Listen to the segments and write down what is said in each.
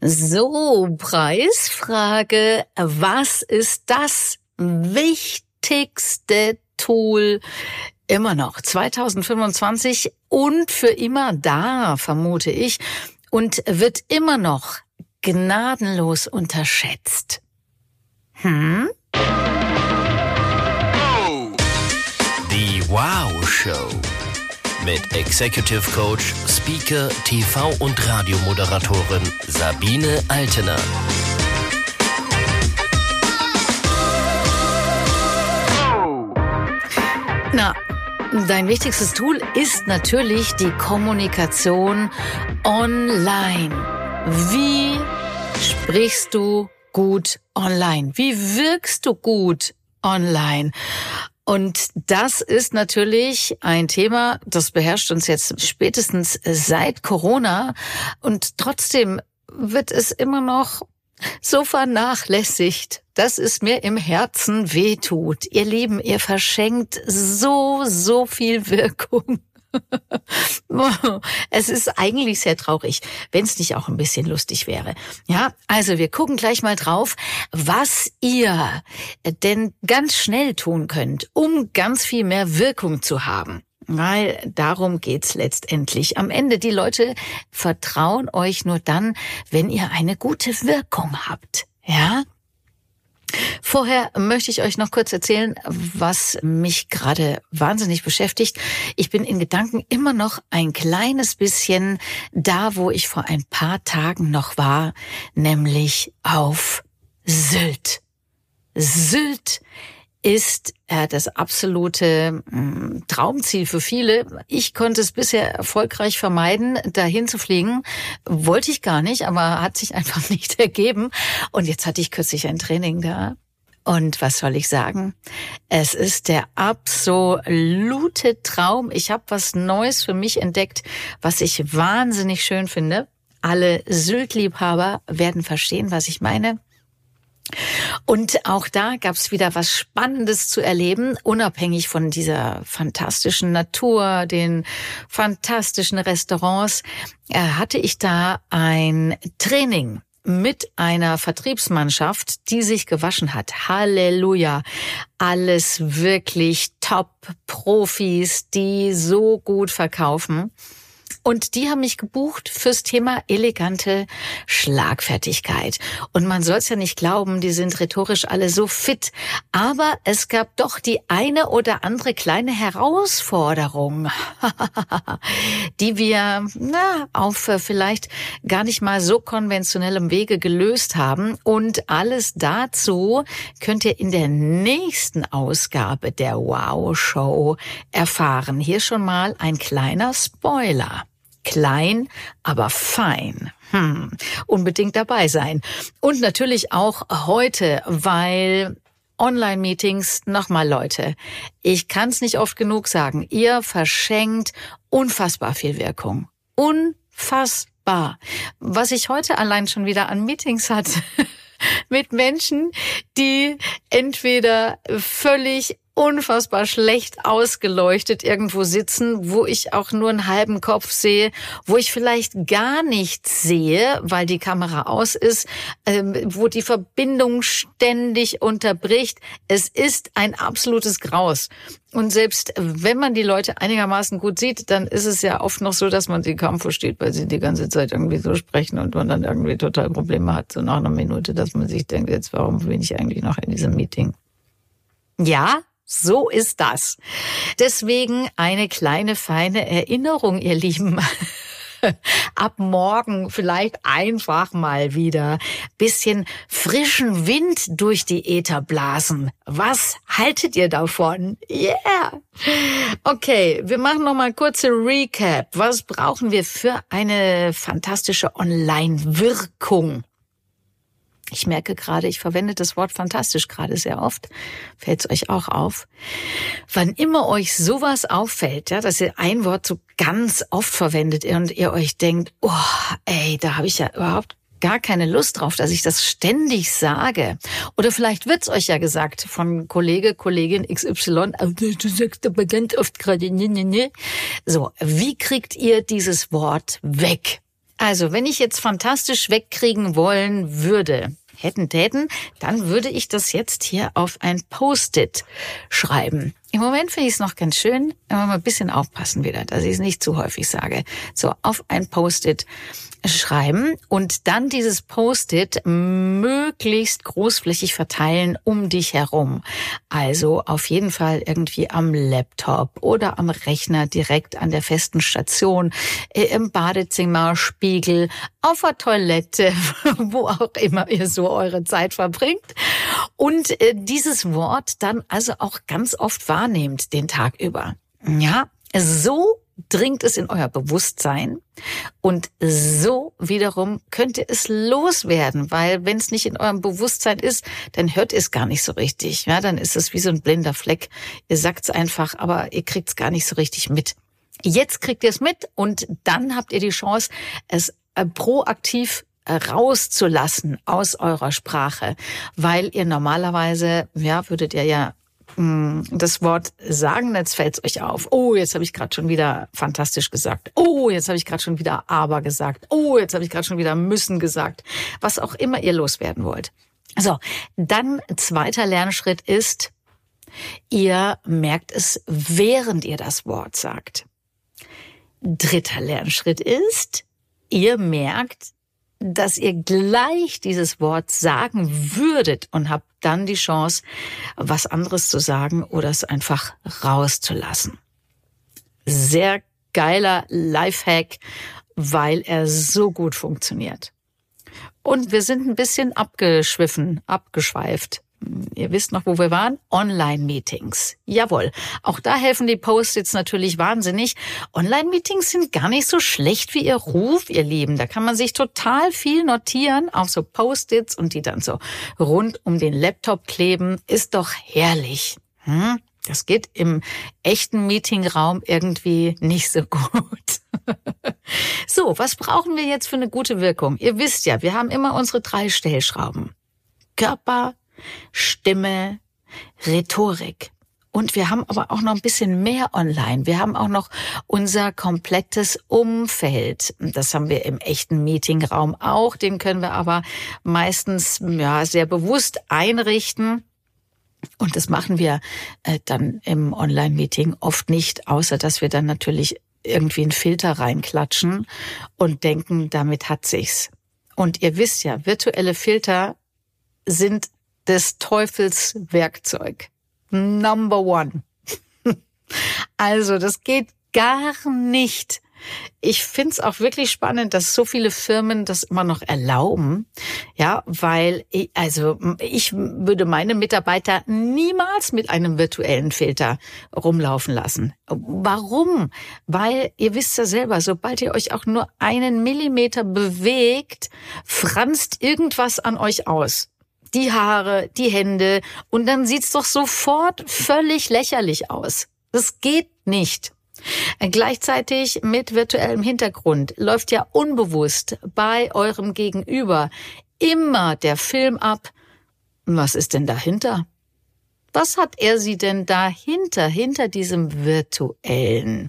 So, Preisfrage. Was ist das wichtigste Tool immer noch 2025 und für immer da, vermute ich, und wird immer noch gnadenlos unterschätzt? Die Wow Show mit Executive Coach, Speaker, TV- und Radiomoderatorin Sabine Altener. Na, dein wichtigstes Tool ist natürlich die Kommunikation online. Wie sprichst du gut online? Wie wirkst du gut online? Und das ist natürlich ein Thema, das beherrscht uns jetzt spätestens seit Corona. Und trotzdem wird es immer noch so vernachlässigt, dass es mir im Herzen wehtut. Ihr Lieben, ihr verschenkt so viel Wirkung. Es ist eigentlich sehr traurig, wenn es nicht auch ein bisschen lustig wäre. Ja, also wir gucken gleich mal drauf, was ihr denn ganz schnell tun könnt, um ganz viel mehr Wirkung zu haben. Weil darum geht's letztendlich. Am Ende, die Leute vertrauen euch nur dann, wenn ihr eine gute Wirkung habt. Ja? Vorher möchte ich euch noch kurz erzählen, was mich gerade wahnsinnig beschäftigt. Ich bin in Gedanken immer noch ein kleines bisschen da, wo ich vor ein paar Tagen noch war, nämlich auf Sylt. Sylt ist das absolute Traumziel für viele. Ich konnte es bisher erfolgreich vermeiden, dahin zu fliegen. Wollte ich gar nicht, aber hat sich einfach nicht ergeben. Und jetzt hatte ich kürzlich ein Training da. Und was soll ich sagen? Es ist der absolute Traum. Ich habe was Neues für mich entdeckt, was ich wahnsinnig schön finde. Alle Sylt-Liebhaber werden verstehen, was ich meine. Und auch da gab's wieder was Spannendes zu erleben, unabhängig von dieser fantastischen Natur, den fantastischen Restaurants, hatte ich da ein Training mit einer Vertriebsmannschaft, die sich gewaschen hat. Halleluja! Alles wirklich Top-Profis, die so gut verkaufen. Und die haben mich gebucht fürs Thema elegante Schlagfertigkeit. Und man soll es ja nicht glauben, die sind rhetorisch alle so fit. Aber es gab doch die eine oder andere kleine Herausforderung, die wir auf vielleicht gar nicht mal so konventionellem Wege gelöst haben. Und alles dazu könnt ihr in der nächsten Ausgabe der Wow Show erfahren. Hier schon mal ein kleiner Spoiler. Klein, aber fein. Unbedingt dabei sein. Und natürlich auch heute, weil Online-Meetings, nochmal Leute, ich kann es nicht oft genug sagen, ihr verschenkt unfassbar viel Wirkung. Unfassbar. Was ich heute allein schon wieder an Meetings hatte mit Menschen, die entweder völlig unfassbar schlecht ausgeleuchtet irgendwo sitzen, wo ich auch nur einen halben Kopf sehe, wo ich vielleicht gar nichts sehe, weil die Kamera aus ist, wo die Verbindung ständig unterbricht. Es ist ein absolutes Graus. Und selbst wenn man die Leute einigermaßen gut sieht, dann ist es ja oft noch so, dass man sie kaum versteht, weil sie die ganze Zeit irgendwie so sprechen und man dann irgendwie total Probleme hat, so nach einer Minute, dass man sich denkt, jetzt warum bin ich eigentlich noch in diesem Meeting? Ja, so ist das. Deswegen eine kleine, feine Erinnerung, ihr Lieben. Ab morgen vielleicht einfach mal wieder bisschen frischen Wind durch die Äther blasen. Was haltet ihr davon? Yeah! Okay, wir machen noch mal kurze Recap. Was brauchen wir für eine fantastische Online-Wirkung? Ich merke gerade, ich verwende das Wort fantastisch gerade sehr oft. Fällt's euch auch auf? Wann immer euch sowas auffällt, ja, dass ihr ein Wort so ganz oft verwendet und ihr euch denkt, oh, ey, da habe ich ja überhaupt gar keine Lust drauf, dass ich das ständig sage. Oder vielleicht wird's euch ja gesagt von Kollegin XY, du sagst aber ganz oft gerade, ne. So, wie kriegt ihr dieses Wort weg? Also, wenn ich jetzt fantastisch wegkriegen wollen würde, täten, dann würde ich das jetzt hier auf ein Post-it schreiben. Im Moment finde ich es noch ganz schön, immer mal ein bisschen aufpassen wieder, dass ich es nicht zu häufig sage. So, auf ein Post-it schreiben und dann dieses Post-it möglichst großflächig verteilen um dich herum. Also auf jeden Fall irgendwie am Laptop oder am Rechner direkt an der festen Station, im Badezimmer, Spiegel, auf der Toilette, wo auch immer ihr so eure Zeit verbringt. Und dieses Wort dann also auch ganz oft wahrnehmt den Tag über. Ja, so dringt es in euer Bewusstsein und so wiederum könnt ihr es loswerden, weil wenn es nicht in eurem Bewusstsein ist, dann hört ihr es gar nicht so richtig. Ja, dann ist es wie so ein blinder Fleck. Ihr sagt es einfach, aber ihr kriegt es gar nicht so richtig mit. Jetzt kriegt ihr es mit und dann habt ihr die Chance, es proaktiv rauszulassen aus eurer Sprache, weil ihr normalerweise, ja, würdet ihr ja das Wort sagen, jetzt fällt es euch auf. Oh, jetzt habe ich gerade schon wieder fantastisch gesagt. Oh, jetzt habe ich gerade schon wieder aber gesagt. Oh, jetzt habe ich gerade schon wieder müssen gesagt. Was auch immer ihr loswerden wollt. So, dann zweiter Lernschritt ist, ihr merkt es, während ihr das Wort sagt. Dritter Lernschritt ist, ihr merkt, dass ihr gleich dieses Wort sagen würdet und habt dann die Chance, was anderes zu sagen oder es einfach rauszulassen. Sehr geiler Lifehack, weil er so gut funktioniert. Und wir sind ein bisschen abgeschweift. Ihr wisst noch, wo wir waren? Online-Meetings. Jawohl. Auch da helfen die Post-its natürlich wahnsinnig. Online-Meetings sind gar nicht so schlecht wie ihr Ruf, ihr Lieben. Da kann man sich total viel notieren auf so Post-its und die dann so rund um den Laptop kleben. Ist doch herrlich. Das geht im echten Meetingraum irgendwie nicht so gut. So, was brauchen wir jetzt für eine gute Wirkung? Ihr wisst ja, wir haben immer unsere 3 Stellschrauben. Körper, Stimme, Rhetorik. Und wir haben aber auch noch ein bisschen mehr online. Wir haben auch noch unser komplettes Umfeld. Das haben wir im echten Meetingraum auch. Den können wir aber meistens sehr bewusst einrichten. Und das machen wir dann im Online-Meeting oft nicht, außer dass wir dann natürlich irgendwie einen Filter reinklatschen und denken, damit hat sich's. Und ihr wisst ja, virtuelle Filter sind des Teufels Werkzeug. Number 1. Also, das geht gar nicht. Ich find's auch wirklich spannend, dass so viele Firmen das immer noch erlauben. Ja, weil ich würde meine Mitarbeiter niemals mit einem virtuellen Filter rumlaufen lassen. Warum? Weil ihr wisst ja selber, sobald ihr euch auch nur einen Millimeter bewegt, franzt irgendwas an euch aus. Die Haare, die Hände und dann sieht's doch sofort völlig lächerlich aus. Das geht nicht. Gleichzeitig mit virtuellem Hintergrund läuft ja unbewusst bei eurem Gegenüber immer der Film ab. Was ist denn dahinter? Was hat er sie denn dahinter, hinter diesem virtuellen?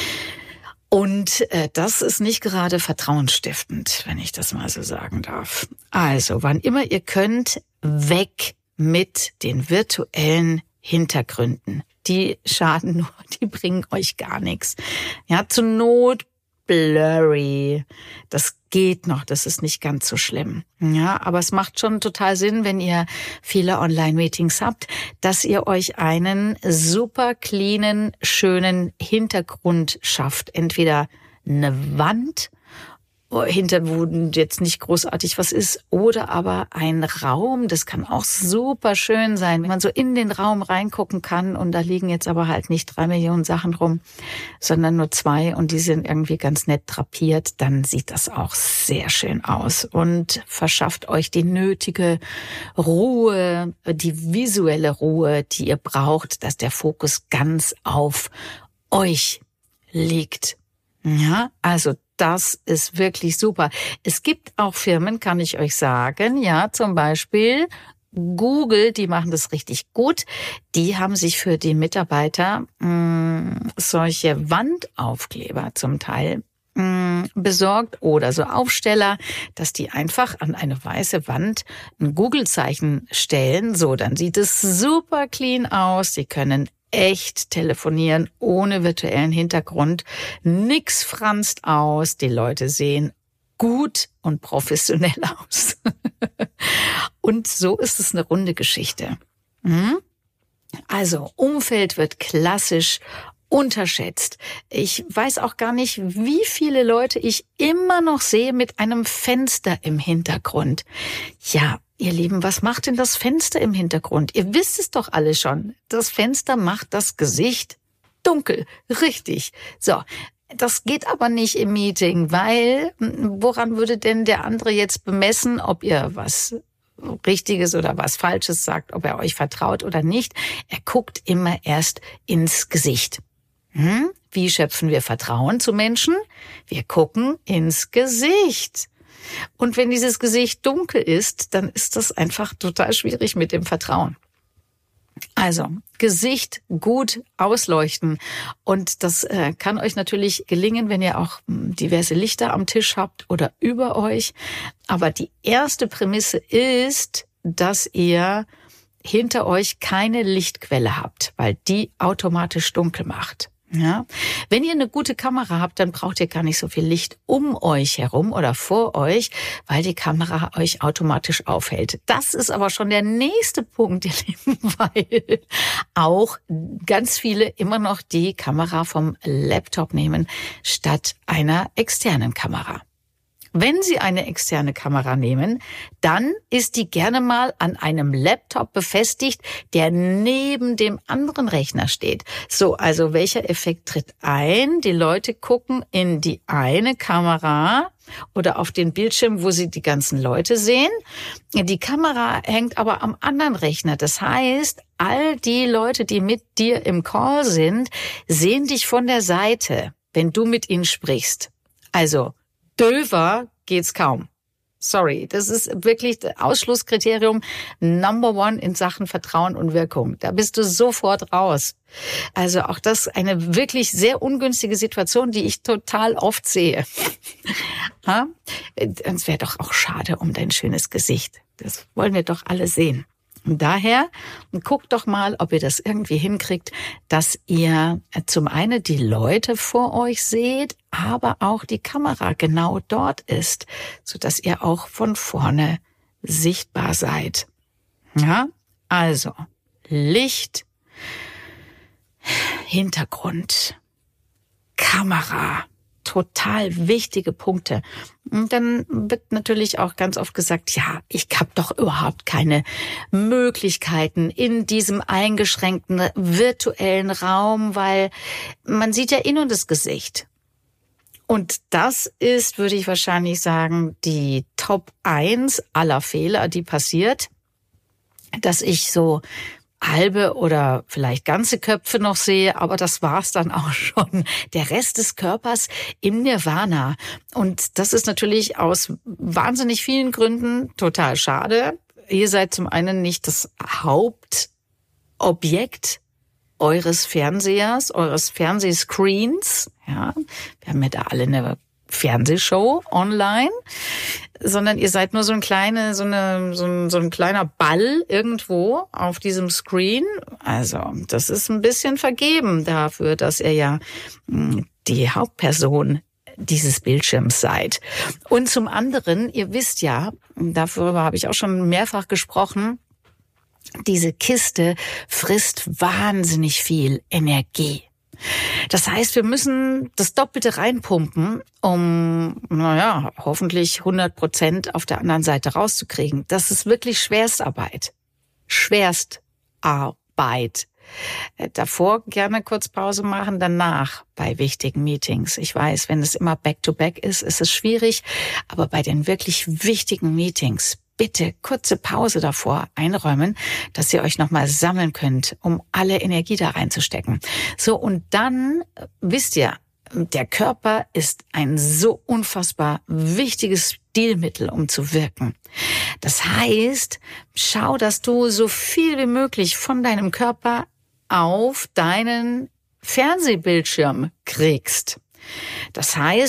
Und das ist nicht gerade vertrauensstiftend, wenn ich das mal so sagen darf. Also, wann immer ihr könnt, weg mit den virtuellen Hintergründen. Die schaden nur, die bringen euch gar nichts. Ja, zur Not blurry. Das geht noch, das ist nicht ganz so schlimm. Ja, aber es macht schon total Sinn, wenn ihr viele Online-Meetings habt, dass ihr euch einen super cleanen, schönen Hintergrund schafft. Entweder eine Wand, hinter wo jetzt nicht großartig was ist, oder aber ein Raum, das kann auch super schön sein, wenn man so in den Raum reingucken kann und da liegen jetzt aber halt nicht 3 Millionen Sachen rum, sondern nur 2 und die sind irgendwie ganz nett drapiert, dann sieht das auch sehr schön aus und verschafft euch die nötige Ruhe, die visuelle Ruhe, die ihr braucht, dass der Fokus ganz auf euch liegt. Ja, also das ist wirklich super. Es gibt auch Firmen, kann ich euch sagen, ja, zum Beispiel Google, die machen das richtig gut. Die haben sich für die Mitarbeiter solche Wandaufkleber zum Teil besorgt oder so Aufsteller, dass die einfach an eine weiße Wand ein Google-Zeichen stellen. So, dann sieht es super clean aus. Sie können echt telefonieren ohne virtuellen Hintergrund. Nix franzt aus. Die Leute sehen gut und professionell aus. Und so ist es eine runde Geschichte. Also Umfeld wird klassisch unterschätzt. Ich weiß auch gar nicht, wie viele Leute ich immer noch sehe mit einem Fenster im Hintergrund. Ja, ihr Lieben, was macht denn das Fenster im Hintergrund? Ihr wisst es doch alle schon. Das Fenster macht das Gesicht dunkel. Richtig. So. Das geht aber nicht im Meeting, weil woran würde denn der andere jetzt bemessen, ob ihr was Richtiges oder was Falsches sagt, ob er euch vertraut oder nicht? Er guckt immer erst ins Gesicht. Wie schöpfen wir Vertrauen zu Menschen? Wir gucken ins Gesicht. Und wenn dieses Gesicht dunkel ist, dann ist das einfach total schwierig mit dem Vertrauen. Also, Gesicht gut ausleuchten. Und das kann euch natürlich gelingen, wenn ihr auch diverse Lichter am Tisch habt oder über euch. Aber die erste Prämisse ist, dass ihr hinter euch keine Lichtquelle habt, weil die automatisch dunkel macht. Ja, wenn ihr eine gute Kamera habt, dann braucht ihr gar nicht so viel Licht um euch herum oder vor euch, weil die Kamera euch automatisch aufhält. Das ist aber schon der nächste Punkt, ihr Lieben, weil auch ganz viele immer noch die Kamera vom Laptop nehmen statt einer externen Kamera. Wenn Sie eine externe Kamera nehmen, dann ist die gerne mal an einem Laptop befestigt, der neben dem anderen Rechner steht. So, also welcher Effekt tritt ein? Die Leute gucken in die eine Kamera oder auf den Bildschirm, wo sie die ganzen Leute sehen. Die Kamera hängt aber am anderen Rechner. Das heißt, all die Leute, die mit dir im Call sind, sehen dich von der Seite, wenn du mit ihnen sprichst. Also döver geht's kaum. Sorry, das ist wirklich das Ausschlusskriterium Number 1 in Sachen Vertrauen und Wirkung. Da bist du sofort raus. Also auch das eine wirklich sehr ungünstige Situation, die ich total oft sehe. Es wäre doch auch schade um dein schönes Gesicht. Das wollen wir doch alle sehen. Und daher guckt doch mal, ob ihr das irgendwie hinkriegt, dass ihr zum einen die Leute vor euch seht, aber auch die Kamera genau dort ist, sodass ihr auch von vorne sichtbar seid. Ja, also Licht, Hintergrund, Kamera. Total wichtige Punkte. Und dann wird natürlich auch ganz oft gesagt, ja, ich habe doch überhaupt keine Möglichkeiten in diesem eingeschränkten virtuellen Raum, weil man sieht ja nur das Gesicht. Und das ist, würde ich wahrscheinlich sagen, die Top 1 aller Fehler, die passiert, dass ich so halbe oder vielleicht ganze Köpfe noch sehe, aber das war's dann auch schon. Der Rest des Körpers im Nirvana. Und das ist natürlich aus wahnsinnig vielen Gründen total schade. Ihr seid zum einen nicht das Hauptobjekt eures Fernsehers, eures Fernsehscreens. Ja, wir haben ja da alle eine Fernsehshow online, sondern ihr seid nur so ein kleiner Ball irgendwo auf diesem Screen. Also das ist ein bisschen vergeben dafür, dass ihr ja die Hauptperson dieses Bildschirms seid. Und zum anderen, ihr wisst ja, darüber habe ich auch schon mehrfach gesprochen, diese Kiste frisst wahnsinnig viel Energie. Das heißt, wir müssen das Doppelte reinpumpen, um, hoffentlich 100% auf der anderen Seite rauszukriegen. Das ist wirklich Schwerstarbeit. Schwerstarbeit. Davor gerne kurz Pause machen, danach bei wichtigen Meetings. Ich weiß, wenn es immer back-to-back ist, ist es schwierig, aber bei den wirklich wichtigen Meetings bitte kurze Pause davor einräumen, dass ihr euch nochmal sammeln könnt, um alle Energie da reinzustecken. So, und dann wisst ihr, der Körper ist ein so unfassbar wichtiges Stilmittel, um zu wirken. Das heißt, schau, dass du so viel wie möglich von deinem Körper auf deinen Fernsehbildschirm kriegst. Das heißt,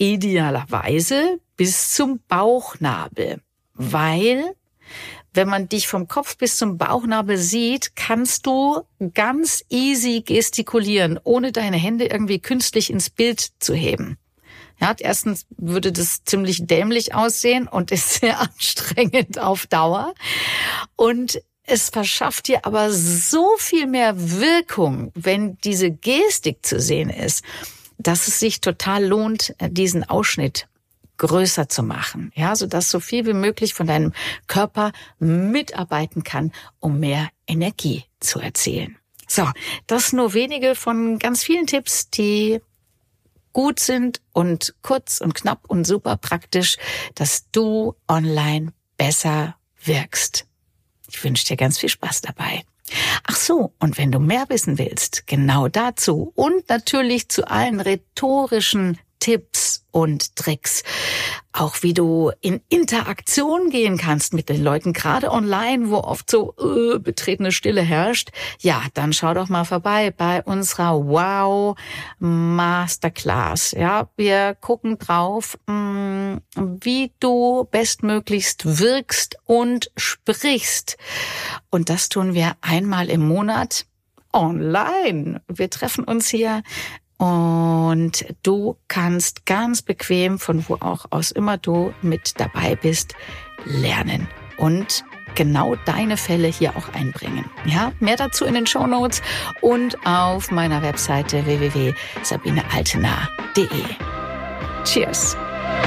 Idealerweise bis zum Bauchnabel, weil wenn man dich vom Kopf bis zum Bauchnabel sieht, kannst du ganz easy gestikulieren, ohne deine Hände irgendwie künstlich ins Bild zu heben. Ja, erstens würde das ziemlich dämlich aussehen und ist sehr anstrengend auf Dauer. Und es verschafft dir aber so viel mehr Wirkung, wenn diese Gestik zu sehen ist, dass es sich total lohnt, diesen Ausschnitt größer zu machen, ja, sodass so viel wie möglich von deinem Körper mitarbeiten kann, um mehr Energie zu erzielen. So, das nur wenige von ganz vielen Tipps, die gut sind und kurz und knapp und super praktisch, dass du online besser wirkst. Ich wünsche dir ganz viel Spaß dabei. Ach so, und wenn du mehr wissen willst, genau dazu und natürlich zu allen rhetorischen Tipps und Tricks, auch wie du in Interaktion gehen kannst mit den Leuten, gerade online, wo oft so betretene Stille herrscht, ja, dann schau doch mal vorbei bei unserer Wow Masterclass. Ja, wir gucken drauf, wie du bestmöglichst wirkst und sprichst. Und das tun wir einmal im Monat online. Wir treffen uns hier und du kannst ganz bequem, von wo auch aus immer du mit dabei bist, lernen und genau deine Fälle hier auch einbringen. Ja, mehr dazu in den Shownotes und auf meiner Webseite www.sabinealtenaar.de. Cheers!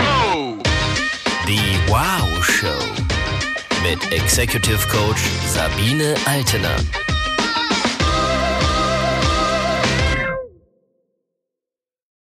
Die Wow Show mit Executive Coach Sabine Altenaar.